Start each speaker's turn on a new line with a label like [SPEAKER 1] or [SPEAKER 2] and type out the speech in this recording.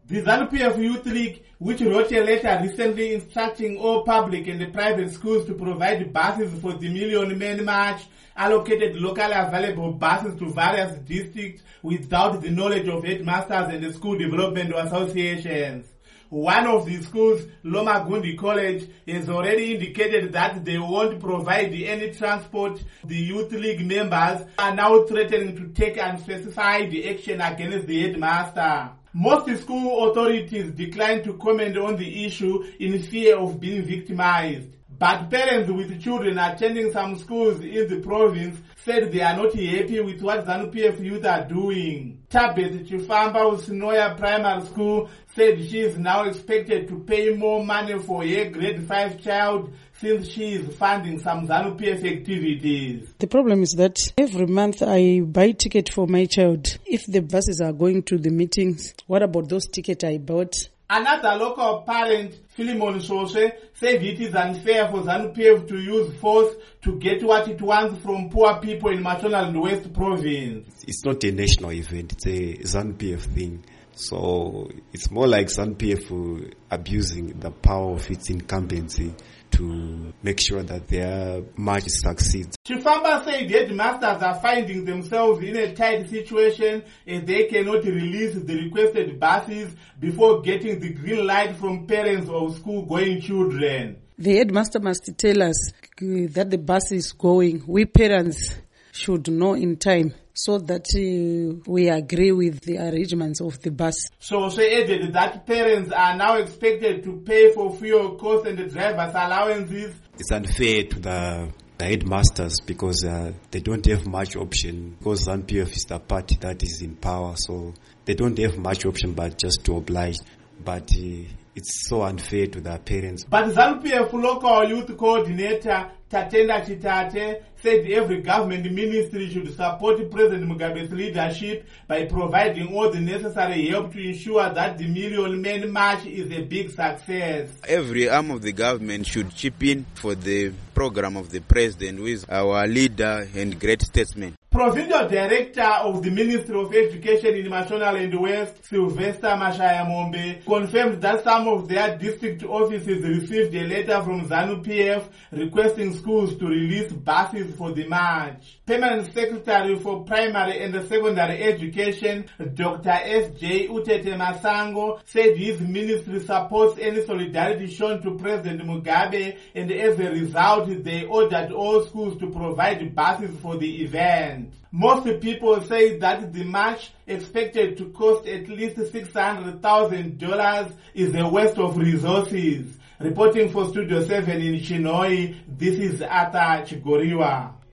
[SPEAKER 1] The ZANU-PF Youth League, which wrote a letter recently instructing all public and private schools to provide buses for the Million Men March, allocated locally available buses to various districts without the knowledge of headmasters and the school development associations. One of the schools, Lomagundi College, has already indicated that they won't provide any transport. The Youth League members are now threatening to take unspecified action against the headmaster. Most school authorities declined to comment on the issue in fear of being victimized. But parents with children attending some schools in the province said they are not happy with what ZANU-PF youth are doing. Tabet Chifamba of Sinoya Primary School said she is now expected to pay more money for her grade 5 child since she is funding some ZANU-PF activities.
[SPEAKER 2] The problem is that every month I buy ticket for my child. If the buses are going to the meetings, what about those tickets I bought?
[SPEAKER 1] Another local parent, Philemon Sose, said it is unfair for ZANU-PF to use force to get what it wants from poor people in Mashonaland West Province.
[SPEAKER 3] It's not a national event, it's a ZANU-PF thing. So it's more like ZANU-PF abusing the power of its incumbency to make sure that their march succeeds.
[SPEAKER 1] Chifamba said headmasters are finding themselves in a tight situation as they cannot release the requested buses before getting the green light from parents of school-going children.
[SPEAKER 2] The headmaster must tell us that the bus is going. We parents should know in time so that we agree with the arrangements of the bus. So
[SPEAKER 1] she added that parents are now expected to pay for fuel costs and the driver's allowances.
[SPEAKER 3] It's unfair to the headmasters because they don't have much option, because ZANU-PF is the party that is in power, so they don't have much option but just to oblige. But it's so unfair to the parents.
[SPEAKER 1] But ZANU-PF local youth coordinator Tatenda Chitate said every government ministry should support President Mugabe's leadership by providing all the necessary help to ensure that the Million Men March is a big success.
[SPEAKER 4] Every arm of the government should chip in for the program of the president, who is our leader and great statesman.
[SPEAKER 1] Provincial Director of the Ministry of Education in Mashonaland West, Sylvester Mashaya Mombe, confirmed that some of their district offices received a letter from ZANU-PF requesting schools to release buses for the march. Permanent Secretary for Primary and Secondary Education, Dr. S.J. Utete Masango, said his ministry supports any solidarity shown to President Mugabe, and as a result, they ordered all schools to provide buses for the event. Most people say that the march, expected to cost at least $600,000, is a waste of resources. Reporting for Studio 7 in Chinhoyi, this is Arthur Chigoriwa.